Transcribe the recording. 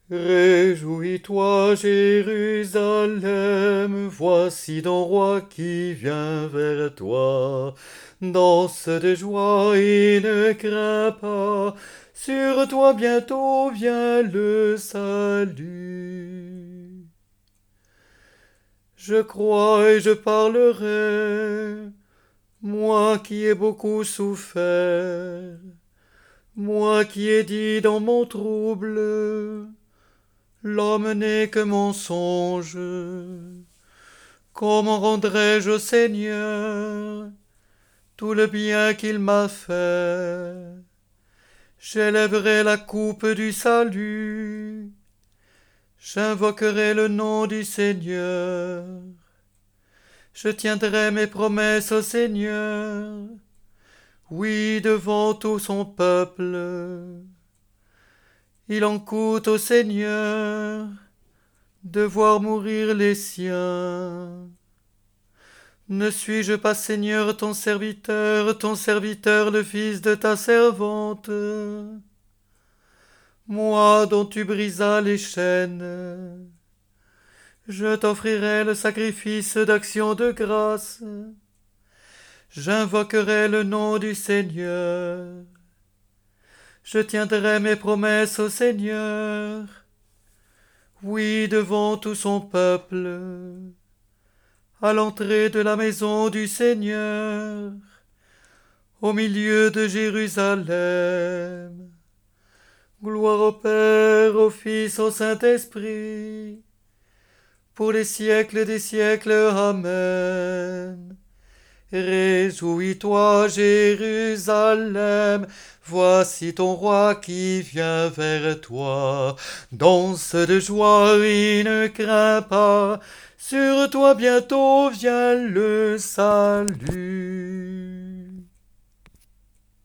Réjouis-toi, Jérusalem, voici ton roi qui vient vers toi. Danse de joie et ne crains pas, sur toi bientôt vient le salut. Je crois et je parlerai, moi qui ai beaucoup souffert, moi qui ai dit dans mon trouble, l'homme n'est que mensonge. Comment rendrai-je au Seigneur tout le bien qu'il m'a fait? J'élèverai la coupe du salut, j'invoquerai le nom du Seigneur. Je tiendrai mes promesses au Seigneur, oui, devant tout son peuple. Il en coûte au Seigneur de voir mourir les siens. Ne suis-je pas Seigneur ton serviteur le fils de ta servante, moi dont tu brisas les chaînes? Je t'offrirai le sacrifice d'action de grâce, j'invoquerai le nom du Seigneur. Je tiendrai mes promesses au Seigneur, oui, devant tout son peuple. À l'entrée de la maison du Seigneur, au milieu de Jérusalem. Gloire au Père, au Fils, au Saint-Esprit, pour les siècles des siècles. Amen. Réjouis-toi, Jérusalem, voici ton roi qui vient vers toi. Danse de joie et ne crains pas, sur toi bientôt vient le salut.